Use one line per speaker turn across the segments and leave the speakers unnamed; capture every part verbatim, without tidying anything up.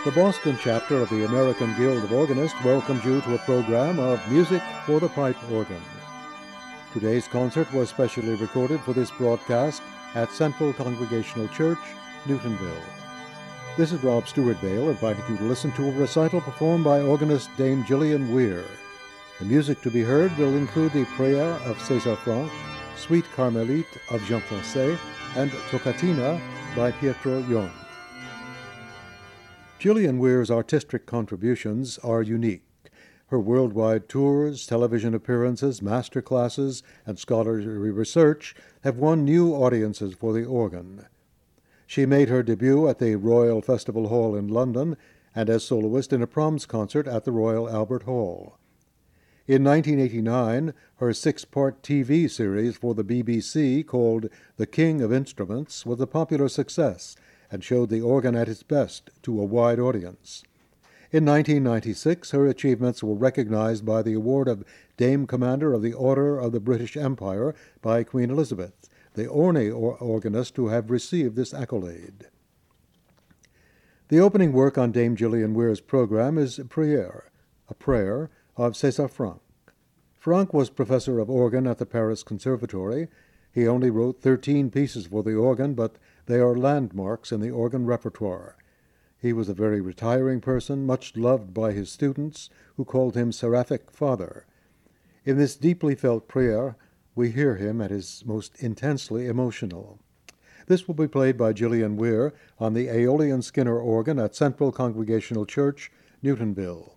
The Boston chapter of the American Guild of Organists welcomes you to a program of Music for the Pipe Organ. Today's concert was specially recorded for this broadcast at Central Congregational Church, Newtonville. This is Rob Stewart Vale inviting you to listen to a recital performed by organist Dame Gillian Weir. The music to be heard will include the Prière of César Franck, Suite Carmelite of Jean Francais, and Toccatina by Pietro Jung. Gillian Weir's artistic contributions are unique. Her worldwide tours, television appearances, master classes, and scholarly research have won new audiences for the organ. She made her debut at the Royal Festival Hall in London and as soloist in a Proms concert at the Royal Albert Hall. In nineteen eighty-nine, her six-part T V series for the B B C called The King of Instruments was a popular success and showed the organ at its best to a wide audience. In nineteen ninety-six, her achievements were recognized by the award of Dame Commander of the Order of the British Empire by Queen Elizabeth, the only or- organist to have received this accolade. The opening work on Dame Gillian Weir's program is Prière, a prayer, of César Franck. Franck was professor of organ at the Paris Conservatory. He only wrote thirteen pieces for the organ, but they are landmarks in the organ repertoire. He was a very retiring person, much loved by his students, who called him Seraphic Father. In this deeply felt prayer, we hear him at his most intensely emotional. This will be played by Gillian Weir on the Aeolian Skinner organ at Central Congregational Church, Newtonville.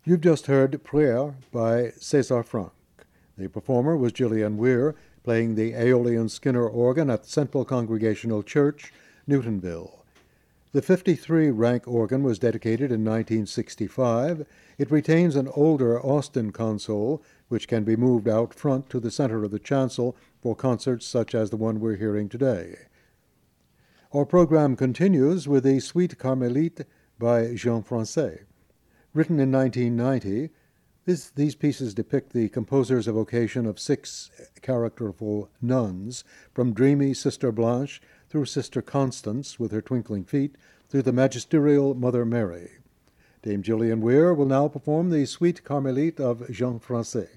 You've just heard Prière by César Franck. The performer was Gillian Weir, playing the Aeolian Skinner organ at Central Congregational Church, Newtonville. The fifty-three rank organ was dedicated in nineteen sixty-five. It retains an older Austin console, which can be moved out front to the center of the chancel for concerts such as the one we're hearing today. Our program continues with the Suite Carmélite by Jean Francais. Written in nineteen ninety, this, these pieces depict the composer's evocation of six characterful nuns, from dreamy Sister Blanche through Sister Constance with her twinkling feet, through the magisterial Mother Mary. Dame Gillian Weir will now perform the Suite Carmélite of Jean Francais.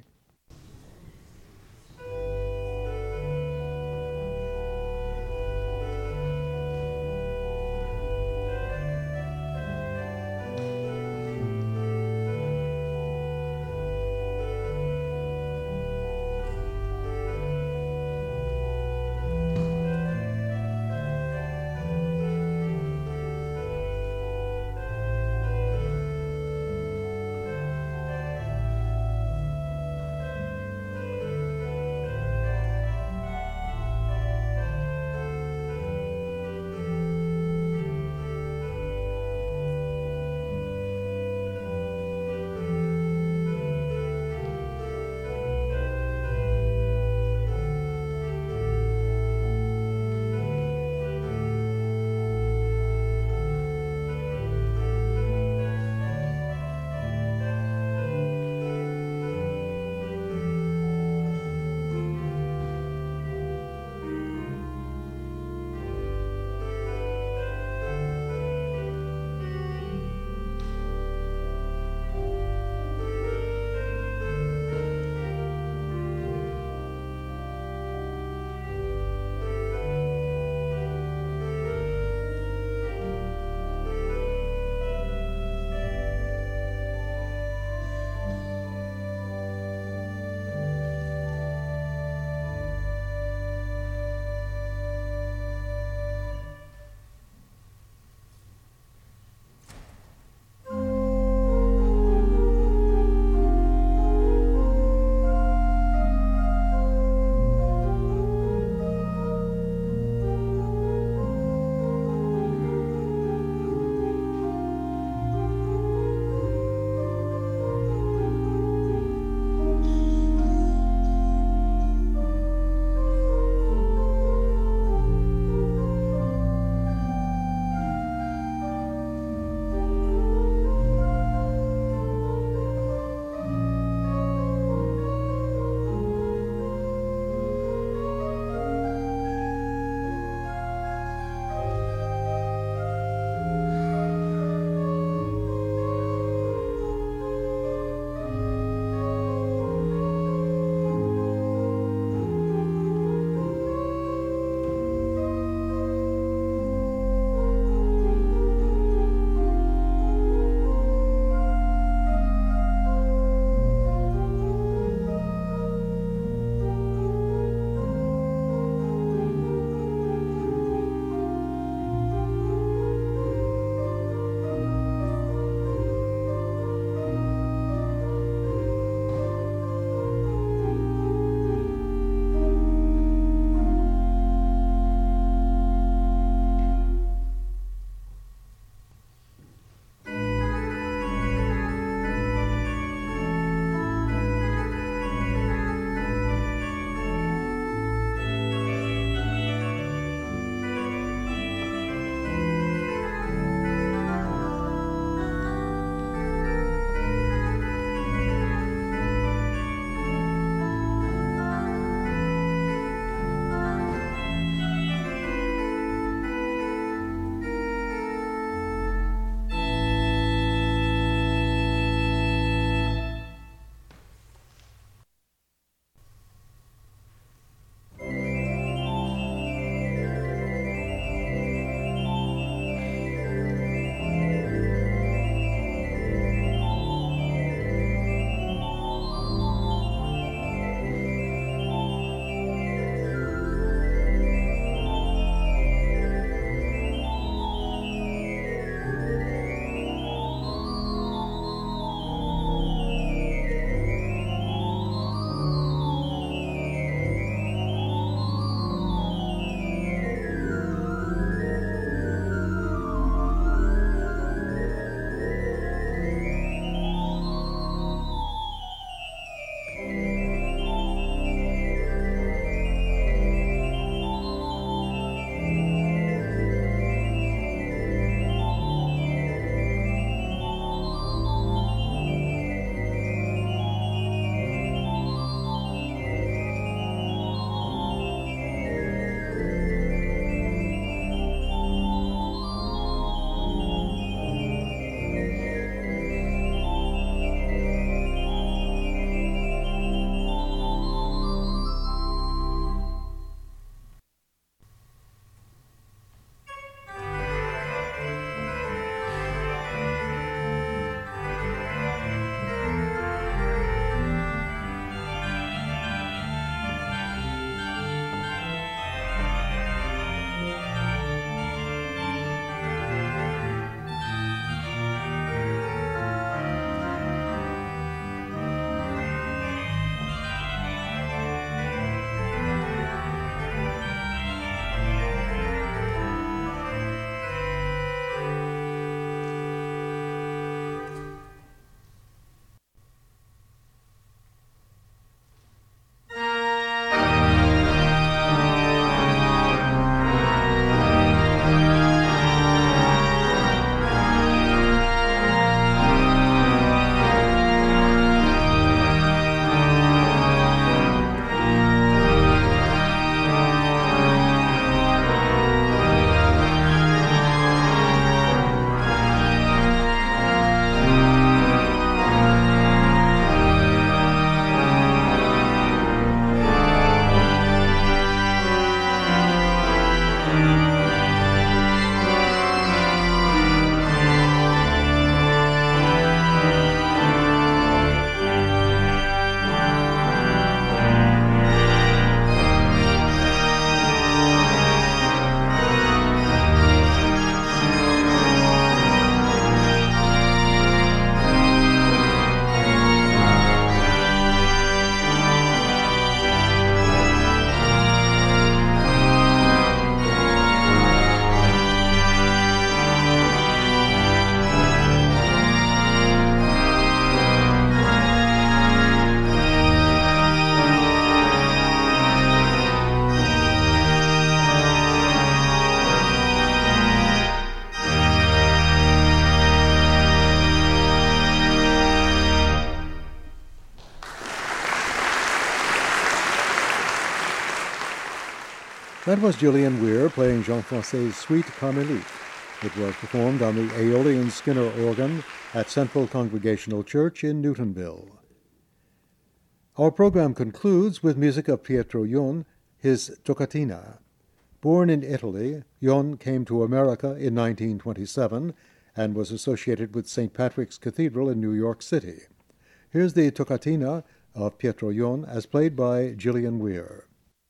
That was Gillian Weir playing Jean-Francois's Suite Carmelite. It was performed on the Aeolian Skinner organ at Central Congregational Church in Newtonville. Our program concludes with music of Pietro Yon, his Toccatina. Born in Italy, Yon came to America in nineteen twenty-seven and was associated with Saint Patrick's Cathedral in New York City. Here's the Toccatina of Pietro Yon as played by Gillian Weir.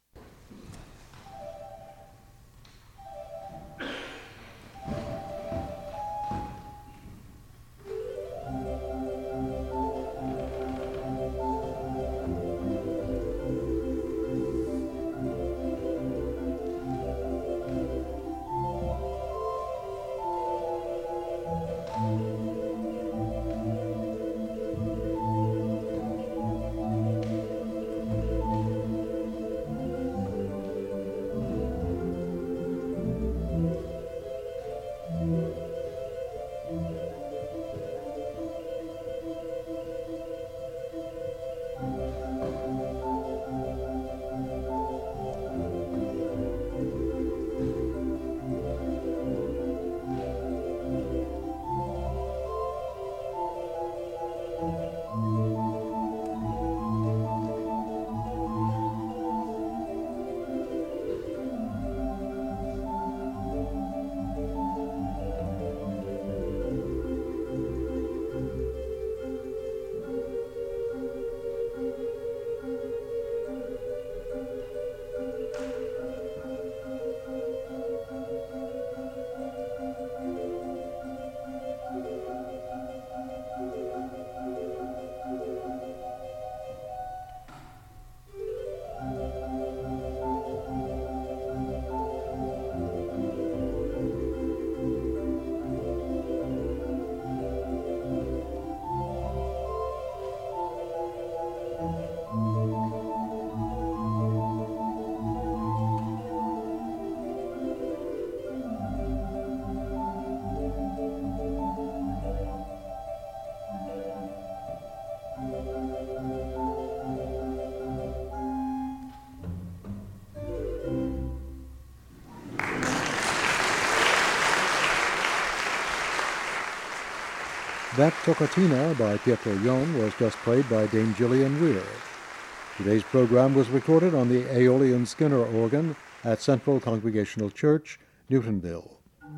That Toccatina by Pietro Yon was just played by Dame Gillian Weir. Today's program was recorded on the Aeolian Skinner organ at Central Congregational Church, Newtonville.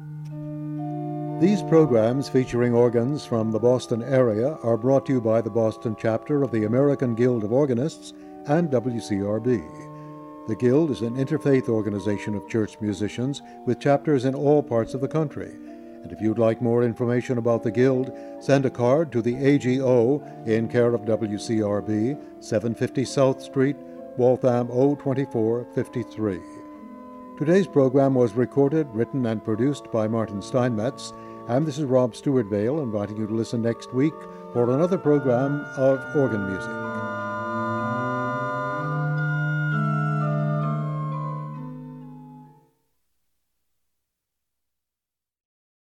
These programs featuring organs from the Boston area are brought to you by the Boston chapter of the American Guild of Organists and W C R B. The Guild is an interfaith organization of church musicians with chapters in all parts of the country. And if you'd like more information about the Guild, send a card to the A G O in care of W C R B, seven fifty South Street, Waltham O twenty-four fifty-three. Today's program was recorded, written, and produced by Martin Steinmetz, and this is Rob Stewart Vale inviting you to listen next week for another program of organ music.